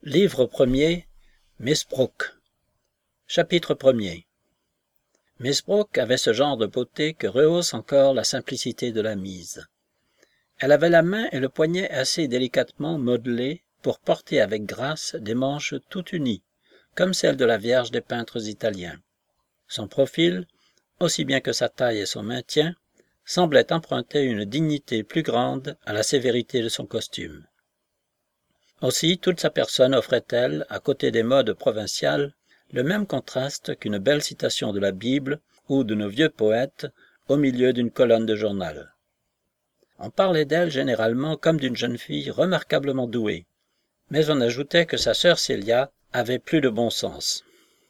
Livre premier, Miss Brooke. Chapitre premier. Miss Brooke avait ce genre de beauté que rehausse encore la simplicité de la mise. Elle avait la main et le poignet assez délicatement modelés pour porter avec grâce des manches tout unies, comme celles de la Vierge des peintres italiens. Son profil, aussi bien que sa taille et son maintien, semblait emprunter une dignité plus grande à la sévérité de son costume. Aussi, toute sa personne offrait-elle, à côté des modes provinciales, le même contraste qu'une belle citation de la Bible ou de nos vieux poètes au milieu d'une colonne de journal. On parlait d'elle généralement comme d'une jeune fille remarquablement douée, mais on ajoutait que sa sœur Célia avait plus de bon sens.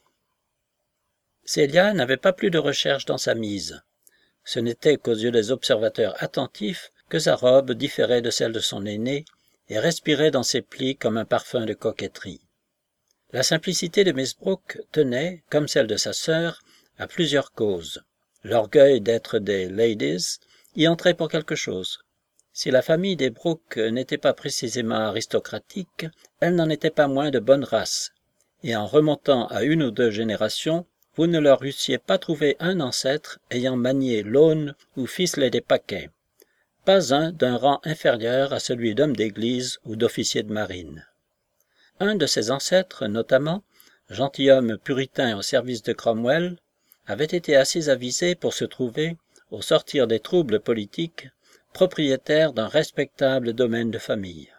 Célia n'avait pas plus de recherche dans sa mise. Ce n'était qu'aux yeux des observateurs attentifs que sa robe différait de celle de son aînée et respirait dans ses plis comme un parfum de coquetterie. La simplicité de Miss Brooke tenait, comme celle de sa sœur, à plusieurs causes. L'orgueil d'être des ladies y entrait pour quelque chose. Si la famille des Brooke n'était pas précisément aristocratique, elle n'en était pas moins de bonne race, et en remontant à une ou deux générations, vous ne leur eussiez pas trouvé un ancêtre ayant manié l'aune ou ficelé des paquets, pas un d'un rang inférieur à celui d'homme d'église ou d'officier de marine. Un de ses ancêtres, notamment, gentilhomme puritain au service de Cromwell, avait été assez avisé pour se trouver, au sortir des troubles politiques, propriétaire d'un respectable domaine de famille.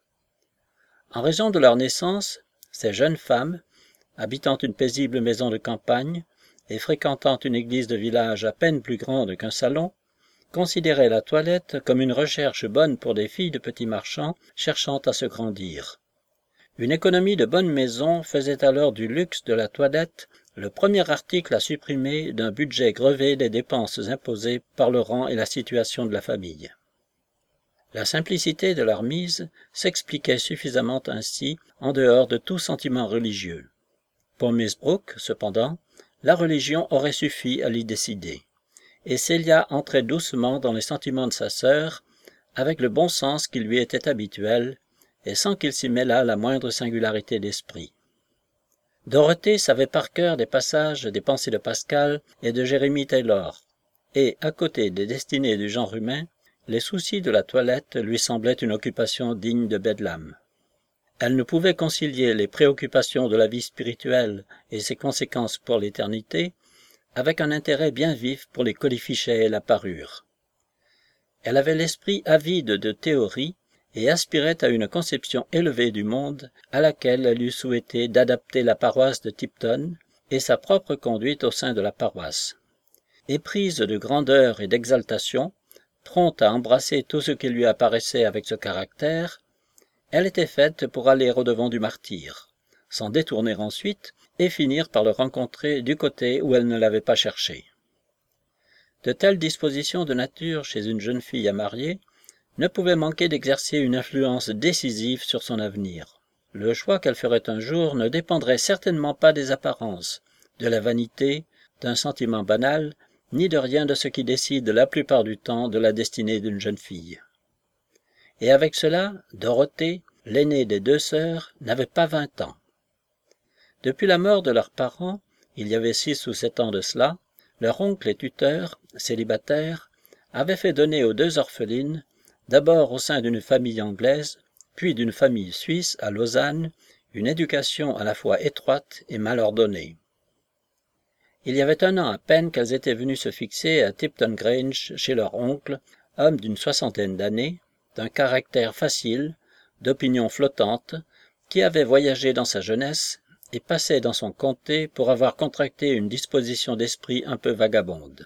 En raison de leur naissance, ces jeunes femmes, habitant une paisible maison de campagne et fréquentant une église de village à peine plus grande qu'un salon, considéraient la toilette comme une recherche bonne pour des filles de petits marchands cherchant à se grandir. Une économie de bonne maison faisait alors du luxe de la toilette le premier article à supprimer d'un budget grevé des dépenses imposées par le rang et la situation de la famille. La simplicité de leur mise s'expliquait suffisamment ainsi en dehors de tout sentiment religieux. Pour Miss Brooke, cependant, la religion aurait suffi à l'y décider, et Célia entrait doucement dans les sentiments de sa sœur, avec le bon sens qui lui était habituel, et sans qu'il s'y mêlât la moindre singularité d'esprit. Dorothée savait par cœur des passages des Pensées de Pascal et de Jérémie Taylor, et, à côté des destinées du genre humain, les soucis de la toilette lui semblaient une occupation digne de Bedlam. Elle ne pouvait concilier les préoccupations de la vie spirituelle et ses conséquences pour l'éternité avec un intérêt bien vif pour les colifichets et la parure. Elle avait l'esprit avide de théorie et aspirait à une conception élevée du monde à laquelle elle eût souhaité d'adapter la paroisse de Tipton et sa propre conduite au sein de la paroisse. Éprise de grandeur et d'exaltation, prompte à embrasser tout ce qui lui apparaissait avec ce caractère, elle était faite pour aller au-devant du martyr, s'en détourner ensuite et finir par le rencontrer du côté où elle ne l'avait pas cherché. De telles dispositions de nature chez une jeune fille à marier ne pouvaient manquer d'exercer une influence décisive sur son avenir. Le choix qu'elle ferait un jour ne dépendrait certainement pas des apparences, de la vanité, d'un sentiment banal, ni de rien de ce qui décide la plupart du temps de la destinée d'une jeune fille. Et avec cela, Dorothée, l'aînée des deux sœurs, n'avait pas 20 ans. Depuis la mort de leurs parents, il y avait 6 ou 7 ans de cela, leur oncle et tuteur, célibataire, avait fait donner aux 2 orphelines, d'abord au sein d'une famille anglaise, puis d'une famille suisse à Lausanne, une éducation à la fois étroite et mal ordonnée. Il y avait 1 an à peine qu'elles étaient venues se fixer à Tipton Grange chez leur oncle, homme d'une 60aine d'années, d'un caractère facile, d'opinions flottantes, qui avait voyagé dans sa jeunesse et passait dans son comté pour avoir contracté une disposition d'esprit un peu vagabonde.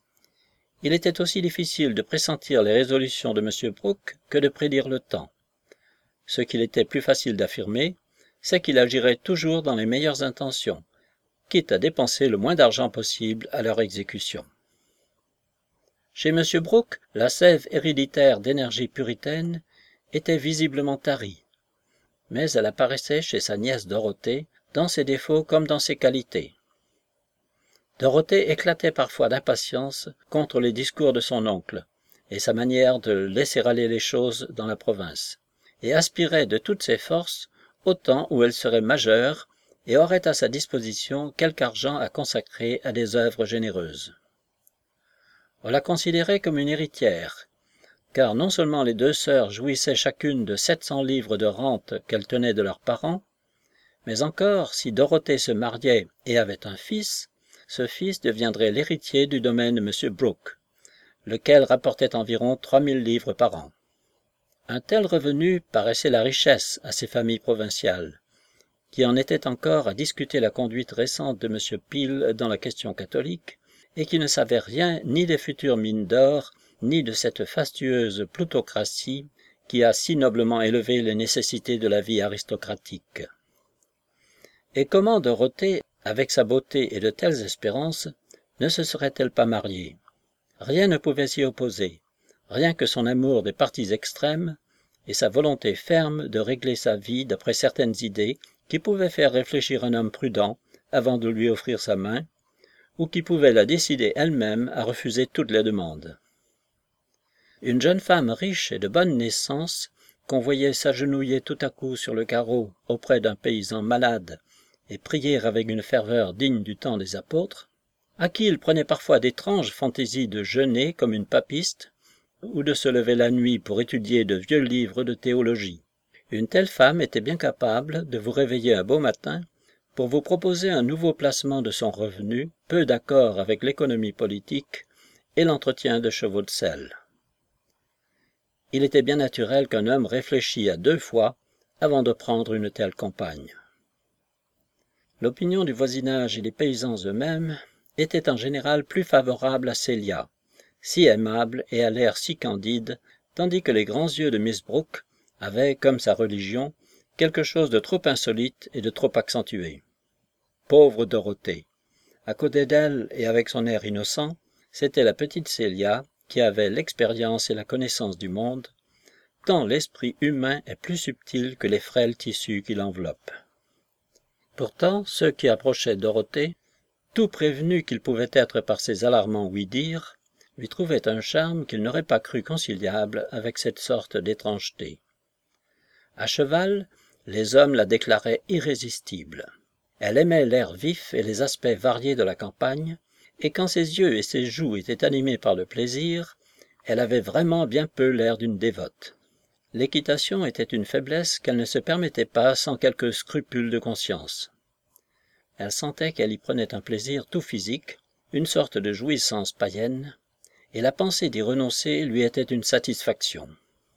Il était aussi difficile de pressentir les résolutions de M. Brooke que de prédire le temps. Ce qu'il était plus facile d'affirmer, c'est qu'il agirait toujours dans les meilleures intentions, quitte à dépenser le moins d'argent possible à leur exécution. Chez M. Brooke, la sève héréditaire d'énergie puritaine était visiblement tarie, mais elle apparaissait chez sa nièce Dorothée, dans ses défauts comme dans ses qualités. Dorothée éclatait parfois d'impatience contre les discours de son oncle et sa manière de laisser aller les choses dans la province, et aspirait de toutes ses forces au temps où elle serait majeure et aurait à sa disposition quelque argent à consacrer à des œuvres généreuses. On la considérait comme une héritière, car non seulement les deux sœurs jouissaient chacune de 700 livres de rente qu'elles tenaient de leurs parents, mais encore, si Dorothée se mariait et avait un fils, ce fils deviendrait l'héritier du domaine de M. Brooke, lequel rapportait environ 3000 livres par an. Un tel revenu paraissait la richesse à ces familles provinciales, qui en étaient encore à discuter la conduite récente de M. Peel dans la question catholique, et qui ne savaient rien ni des futures mines d'or, ni de cette fastueuse plutocratie qui a si noblement élevé les nécessités de la vie aristocratique. Et comment Dorothée, avec sa beauté et de telles espérances, ne se serait-elle pas mariée? Rien ne pouvait s'y opposer, rien que son amour des partis extrêmes et sa volonté ferme de régler sa vie d'après certaines idées qui pouvaient faire réfléchir un homme prudent avant de lui offrir sa main, ou qui pouvaient la décider elle-même à refuser toutes les demandes. Une jeune femme riche et de bonne naissance, qu'on voyait s'agenouiller tout à coup sur le carreau auprès d'un paysan malade et prier avec une ferveur digne du temps des apôtres, à qui il prenait parfois d'étranges fantaisies de jeûner comme une papiste, ou de se lever la nuit pour étudier de vieux livres de théologie. Une telle femme était bien capable de vous réveiller un beau matin pour vous proposer un nouveau placement de son revenu, peu d'accord avec l'économie politique et l'entretien de chevaux de selle. Il était bien naturel qu'un homme réfléchît à 2 fois avant de prendre une telle compagne. L'opinion du voisinage et des paysans eux-mêmes était en général plus favorable à Célia, si aimable et à l'air si candide, tandis que les grands yeux de Miss Brooke avaient, comme sa religion, quelque chose de trop insolite et de trop accentué. Pauvre Dorothée! À côté d'elle et avec son air innocent, c'était la petite Célia qui avait l'expérience et la connaissance du monde, tant l'esprit humain est plus subtil que les frêles tissus qui l'enveloppent. Pourtant, ceux qui approchaient Dorothée, tout prévenus qu'ils pouvaient être par ses alarmants ouï-dire, lui trouvaient un charme qu'ils n'auraient pas cru conciliable avec cette sorte d'étrangeté. À cheval, les hommes la déclaraient irrésistible. Elle aimait l'air vif et les aspects variés de la campagne, et quand ses yeux et ses joues étaient animés par le plaisir, elle avait vraiment bien peu l'air d'une dévote. L'équitation était une faiblesse qu'elle ne se permettait pas sans quelque scrupule de conscience. Elle sentait qu'elle y prenait un plaisir tout physique, une sorte de jouissance païenne, et la pensée d'y renoncer lui était une satisfaction.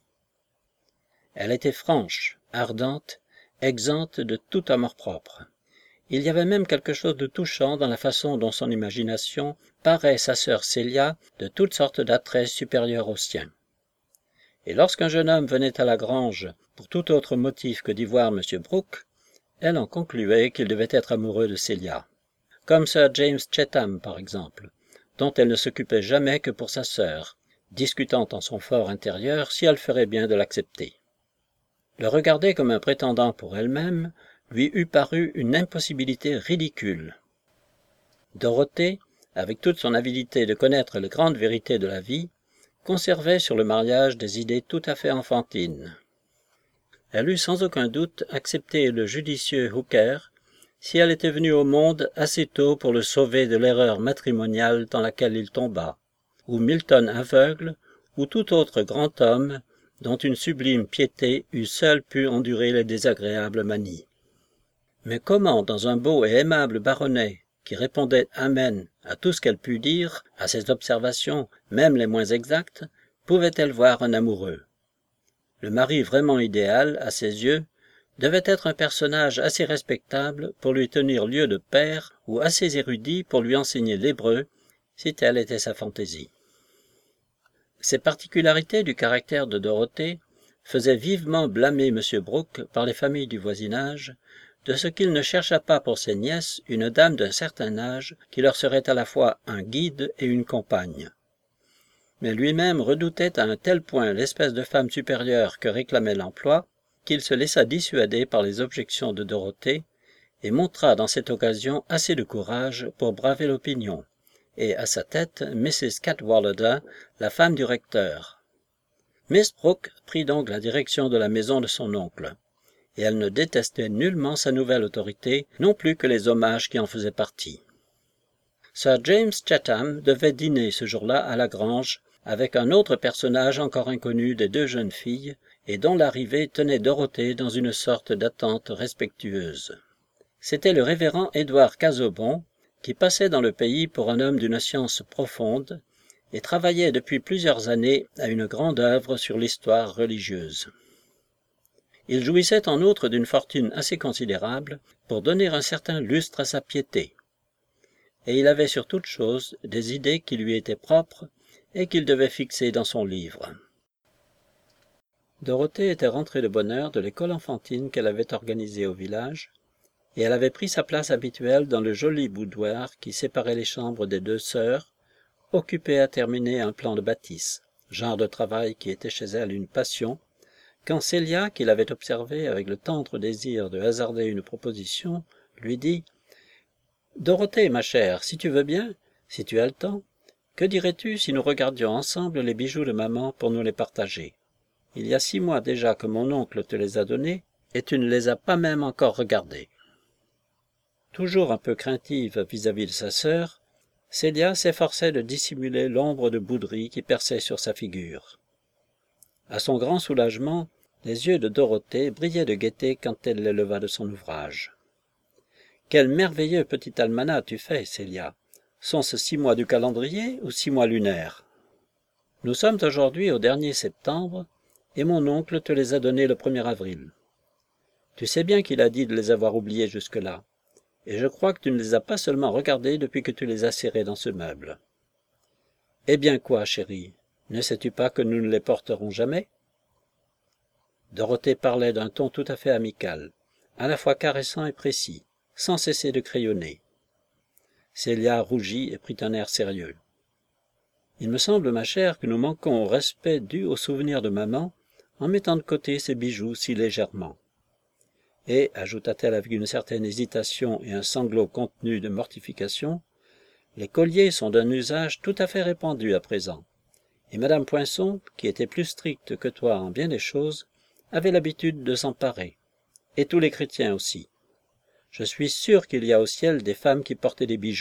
Elle était franche, ardente, exempte de tout amour-propre. Il y avait même quelque chose de touchant dans la façon dont son imagination parait sa sœur Célia de toutes sortes d'attraits supérieurs aux siens. Et lorsqu'un jeune homme venait à la grange pour tout autre motif que d'y voir M. Brooke, elle en concluait qu'il devait être amoureux de Célia. Comme Sir James Chatham, par exemple, dont elle ne s'occupait jamais que pour sa sœur, discutant en son fort intérieur si elle ferait bien de l'accepter. Le regarder comme un prétendant pour elle-même lui eût paru une impossibilité ridicule. Dorothée, avec toute son avidité de connaître les grandes vérités de la vie, conservait sur le mariage des idées tout à fait enfantines. Elle eût sans aucun doute accepté le judicieux Hooker si elle était venue au monde assez tôt pour le sauver de l'erreur matrimoniale dans laquelle il tomba, ou Milton aveugle, ou tout autre grand homme dont une sublime piété eût seule pu endurer les désagréables manies. Mais comment, dans un beau et aimable baronnet qui répondait « Amen » à tout ce qu'elle put dire, à ses observations, même les moins exactes, pouvait-elle voir un amoureux? Le mari vraiment idéal, à ses yeux, devait être un personnage assez respectable pour lui tenir lieu de père ou assez érudit pour lui enseigner l'hébreu, si telle était sa fantaisie. Ces particularités du caractère de Dorothée faisaient vivement blâmer M. Brooke par les familles du voisinage, de ce qu'il ne chercha pas pour ses nièces une dame d'un certain âge qui leur serait à la fois un guide et une compagne. Mais lui-même redoutait à un tel point l'espèce de femme supérieure que réclamait l'emploi, qu'il se laissa dissuader par les objections de Dorothée, et montra dans cette occasion assez de courage pour braver l'opinion, et à sa tête Mrs. Cadwallader, la femme du recteur. Miss Brooke prit donc la direction de la maison de son oncle, et elle ne détestait nullement sa nouvelle autorité, non plus que les hommages qui en faisaient partie. Sir James Chatham devait dîner ce jour-là à la grange avec un autre personnage encore inconnu des deux jeunes filles et dont l'arrivée tenait Dorothée dans une sorte d'attente respectueuse. C'était le révérend Édouard Casaubon, qui passait dans le pays pour un homme d'une science profonde et travaillait depuis plusieurs années à une grande œuvre sur l'histoire religieuse. Il jouissait en outre d'une fortune assez considérable pour donner un certain lustre à sa piété. Et il avait sur toute chose des idées qui lui étaient propres et qu'il devait fixer dans son livre. Dorothée était rentrée de bonne heure de l'école enfantine qu'elle avait organisée au village, et elle avait pris sa place habituelle dans le joli boudoir qui séparait les chambres des deux sœurs, occupée à terminer un plan de bâtisse, genre de travail qui était chez elle une passion, quand Célia, qui l'avait observée avec le tendre désir de hasarder une proposition, lui dit « Dorothée, ma chère, si tu veux bien, si tu as le temps, que dirais-tu si nous regardions ensemble les bijoux de maman pour nous les partager? Il y a 6 mois déjà que mon oncle te les a donnés, et tu ne les as pas même encore regardés. » Toujours un peu craintive vis-à-vis de sa sœur, Célia s'efforçait de dissimuler l'ombre de bouderie qui perçait sur sa figure. À son grand soulagement, les yeux de Dorothée brillaient de gaieté quand elle les leva de son ouvrage. « Quel merveilleux petit almanach tu fais, Célia! Sont-ce 6 mois du calendrier ou 6 mois lunaires? Nous sommes aujourd'hui au dernier septembre, et mon oncle te les a donnés le 1er avril. Tu sais bien qu'il a dit de les avoir oubliés jusque-là, et je crois que tu ne les as pas seulement regardés depuis que tu les as serrés dans ce meuble. Eh bien quoi, chérie, ne sais-tu pas que nous ne les porterons jamais? » Dorothée parlait d'un ton tout à fait amical, à la fois caressant et précis, sans cesser de crayonner. Célia rougit et prit un air sérieux. « Il me semble, ma chère, que nous manquons au respect dû au souvenir de maman en mettant de côté ces bijoux si légèrement. » Et, ajouta-t-elle avec une certaine hésitation et un sanglot contenu de mortification, « les colliers sont d'un usage tout à fait répandu à présent, et madame Poinçon, qui était plus stricte que toi en bien des choses, avait l'habitude de s'en parer, et tous les chrétiens aussi. Je suis sûr qu'il y a au ciel des femmes qui portaient des bijoux. »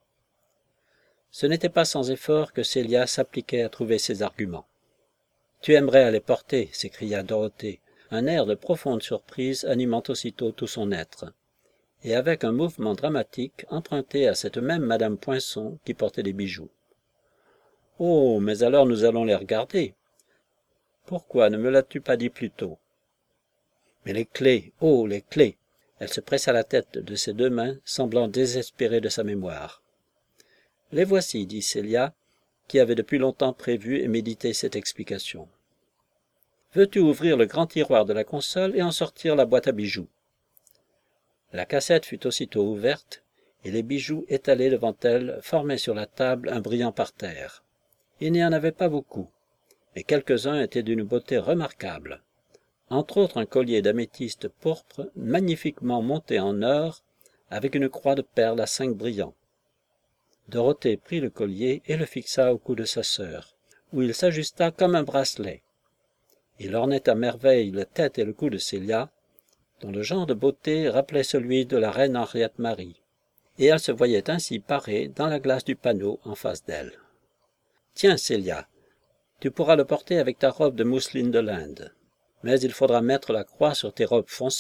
Ce n'était pas sans effort que Célia s'appliquait à trouver ses arguments. « Tu aimerais à les porter, s'écria Dorothée, un air de profonde surprise animant aussitôt tout son être, et avec un mouvement dramatique emprunté à cette même madame Poinçon qui portait des bijoux. « Oh, mais alors nous allons les regarder. Pourquoi ne me l'as-tu pas dit plus tôt? Mais les clés, oh, les clés !» Elle se pressa la tête de ses 2 mains, semblant désespérée de sa mémoire. « Les voici, » dit Célia, qui avait depuis longtemps prévu et médité cette explication. « Veux-tu ouvrir le grand tiroir de la console et en sortir la boîte à bijoux? » La cassette fut aussitôt ouverte, et les bijoux étalés devant elle formaient sur la table un brillant parterre. Il n'y en avait pas beaucoup, mais quelques-uns étaient d'une beauté remarquable. Entre autres un collier d'améthyste pourpre magnifiquement monté en or, avec une croix de perles à 5 brillants. Dorothée prit le collier et le fixa au cou de sa sœur, où il s'ajusta comme un bracelet. Il ornait à merveille la tête et le cou de Célia, dont le genre de beauté rappelait celui de la reine Henriette-Marie, et elle se voyait ainsi parée dans la glace du panneau en face d'elle. « Tiens, Célia, tu pourras le porter avec ta robe de mousseline de l'Inde, mais il faudra mettre la croix sur tes robes foncées. »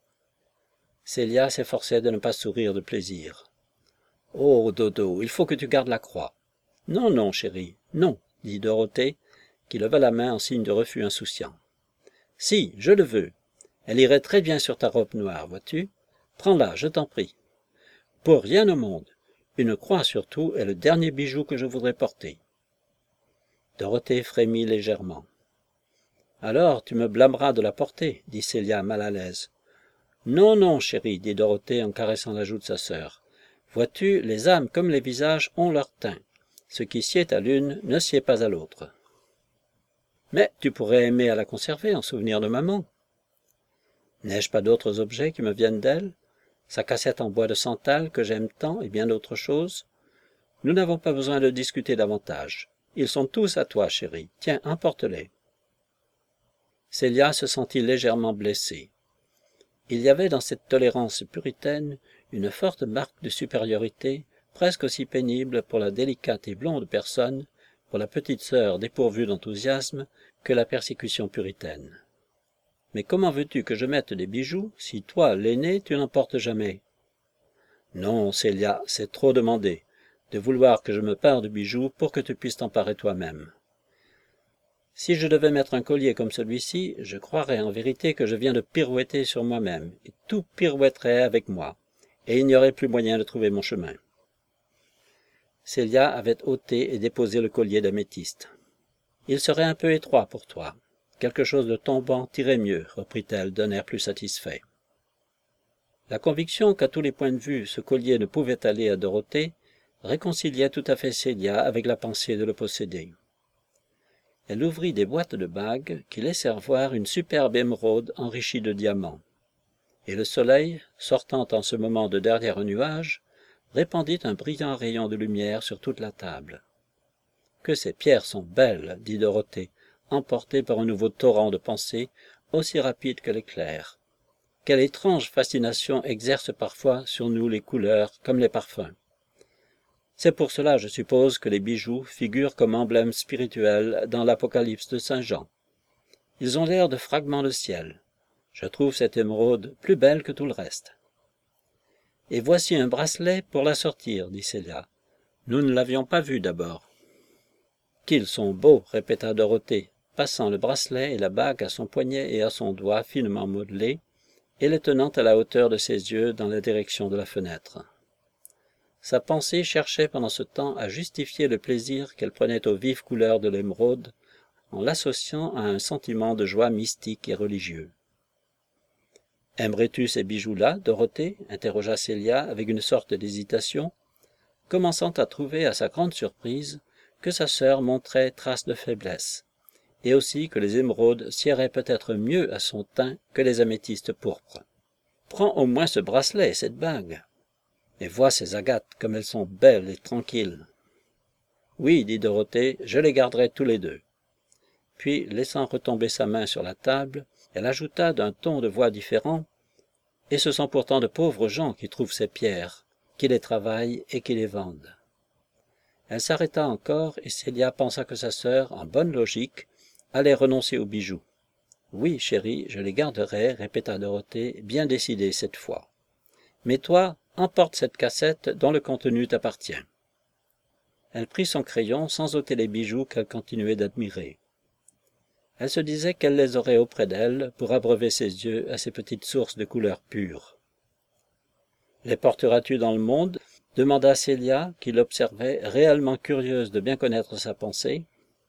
Célia s'efforçait de ne pas sourire de plaisir. « Oh, Dodo, il faut que tu gardes la croix. »« Non, non, chérie, non, » dit Dorothée, qui leva la main en signe de refus insouciant. « Si, je le veux. Elle irait très bien sur ta robe noire, vois-tu? Prends-la, je t'en prie. Pour rien au monde. Une croix surtout est le dernier bijou que je voudrais porter. » Dorothée frémit légèrement. « Alors, tu me blâmeras de la porter, » dit Célia mal à l'aise. « Non, non, chérie, » dit Dorothée en caressant la joue de sa sœur. « Vois-tu, les âmes comme les visages ont leur teint. Ce qui sied à l'une ne sied pas à l'autre. »« Mais tu pourrais aimer à la conserver en souvenir de maman. »« N'ai-je pas d'autres objets qui me viennent d'elle? Sa cassette en bois de santal que j'aime tant et bien d'autres choses. Nous n'avons pas besoin de discuter davantage. Ils sont tous à toi, chérie. Tiens, emporte-les. » Célia se sentit légèrement blessée. Il y avait dans cette tolérance puritaine une forte marque de supériorité, presque aussi pénible pour la délicate et blonde personne, pour la petite sœur dépourvue d'enthousiasme, que la persécution puritaine. « Mais comment veux-tu que je mette des bijoux, si toi, l'aîné, tu n'en portes jamais ?»« Non, Célia, c'est trop demandé, de vouloir que je me pare de bijoux pour que tu puisses t'emparer toi-même. Si je devais mettre un collier comme celui-ci, je croirais en vérité que je viens de pirouetter sur moi-même, et tout pirouetterait avec moi, et il n'y aurait plus moyen de trouver mon chemin. » Célia avait ôté et déposé le collier d'améthyste. « Il serait un peu étroit pour toi. Quelque chose de tombant t'irait mieux, reprit-elle d'un air plus satisfait. La conviction qu'à tous les points de vue ce collier ne pouvait aller à Dorothée réconciliait tout à fait Célia avec la pensée de le posséder. Elle ouvrit des boîtes de bagues qui laissèrent voir une superbe émeraude enrichie de diamants. Et le soleil, sortant en ce moment de derrière un nuage, répandit un brillant rayon de lumière sur toute la table. « Que ces pierres sont belles !» dit Dorothée, emportée par un nouveau torrent de pensées, aussi rapide que l'éclair. « Quelle étrange fascination exerce parfois sur nous les couleurs comme les parfums. C'est pour cela, je suppose, que les bijoux figurent comme emblèmes spirituels dans l'Apocalypse de Saint Jean. Ils ont l'air de fragments de ciel. Je trouve cette émeraude plus belle que tout le reste. »« Et voici un bracelet pour la sortir, dit Célia. Nous ne l'avions pas vu d'abord. »« Qu'ils sont beaux, répéta Dorothée, passant le bracelet et la bague à son poignet et à son doigt finement modelés, et les tenant à la hauteur de ses yeux dans la direction de la fenêtre. Sa pensée cherchait pendant ce temps à justifier le plaisir qu'elle prenait aux vives couleurs de l'émeraude, en l'associant à un sentiment de joie mystique et religieux. « Aimerais-tu ces bijoux-là, Dorothée » interrogea Célia avec une sorte d'hésitation, commençant à trouver à sa grande surprise que sa sœur montrait trace de faiblesse, et aussi que les émeraudes siéraient peut-être mieux à son teint que les améthystes pourpres. « Prends au moins ce bracelet et cette bague. Et vois ces agates comme elles sont belles et tranquilles. »« Oui, dit Dorothée, je les garderai tous les deux. » Puis, laissant retomber sa main sur la table, elle ajouta d'un ton de voix différent, « Et ce sont pourtant de pauvres gens qui trouvent ces pierres, qui les travaillent et qui les vendent. » Elle s'arrêta encore et Célia pensa que sa sœur, en bonne logique, allait renoncer aux bijoux. « Oui, chérie, je les garderai, répéta Dorothée, bien décidée cette fois. Mais toi, emporte cette cassette dont le contenu t'appartient. » Elle prit son crayon sans ôter les bijoux qu'elle continuait d'admirer. Elle se disait qu'elle les aurait auprès d'elle pour abreuver ses yeux à ces petites sources de couleurs pures. « Les porteras-tu dans le monde ?» demanda Célia, qui l'observait, réellement curieuse de bien connaître sa pensée.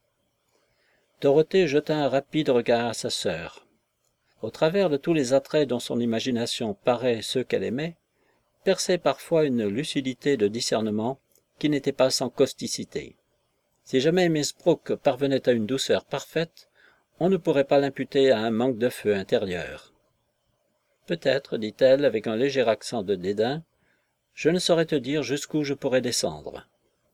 Dorothée jeta un rapide regard à sa sœur. Au travers de tous les attraits dont son imagination parait ceux qu'elle aimait, perçait parfois une lucidité de discernement qui n'était pas sans causticité. Si jamais Miss Brooke parvenait à une douceur parfaite, on ne pourrait pas l'imputer à un manque de feu intérieur. « Peut-être, dit-elle avec un léger accent de dédain, je ne saurais te dire jusqu'où je pourrais descendre. »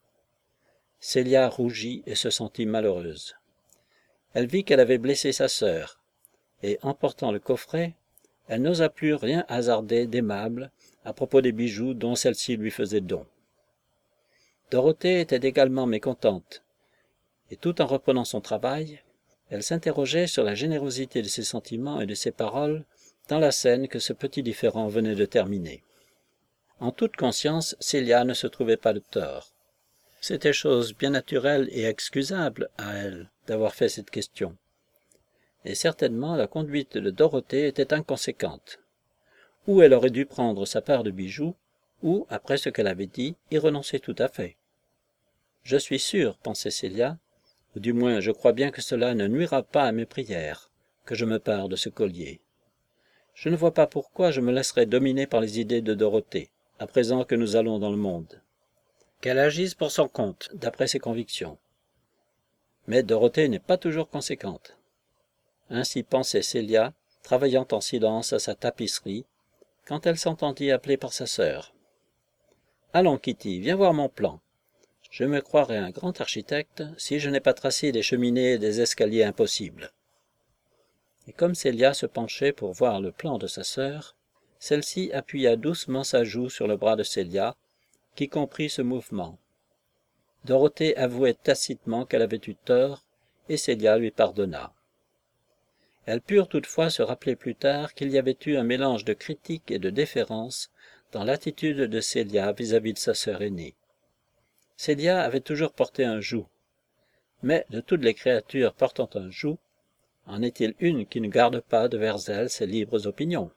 Célia rougit et se sentit malheureuse. Elle vit qu'elle avait blessé sa sœur, et, emportant le coffret, elle n'osa plus rien hasarder d'aimable à propos des bijoux dont celle-ci lui faisait don. Dorothée était également mécontente, et tout en reprenant son travail, elle s'interrogeait sur la générosité de ses sentiments et de ses paroles dans la scène que ce petit différend venait de terminer. En toute conscience, Célia ne se trouvait pas de tort. C'était chose bien naturelle et excusable à elle d'avoir fait cette question. Et certainement la conduite de Dorothée était inconséquente. Ou elle aurait dû prendre sa part de bijoux, ou, après ce qu'elle avait dit, y renoncer tout à fait. « Je suis sûre, pensait Célia, ou du moins je crois bien que cela ne nuira pas à mes prières, que je me pare de ce collier. Je ne vois pas pourquoi je me laisserais dominer par les idées de Dorothée, à présent que nous allons dans le monde. Qu'elle agisse pour son compte, d'après ses convictions. Mais Dorothée n'est pas toujours conséquente. » Ainsi pensait Célia, travaillant en silence à sa tapisserie, quand elle s'entendit appeler par sa sœur. « Allons, Kitty, viens voir mon plan. Je me croirais un grand architecte si je n'ai pas tracé des cheminées et des escaliers impossibles. » Et comme Célia se penchait pour voir le plan de sa sœur, Celle-ci appuya doucement sa joue sur le bras de Célia, qui comprit ce mouvement. Dorothée avouait tacitement qu'elle avait eu tort, et Célia lui pardonna. Elles purent toutefois se rappeler plus tard qu'il y avait eu un mélange de critique et de déférence dans l'attitude de Célia vis-à-vis de sa sœur aînée. Célia avait toujours porté un joug, mais de toutes les créatures portant un joug, en est-il une qui ne garde pas devers elle ses libres opinions?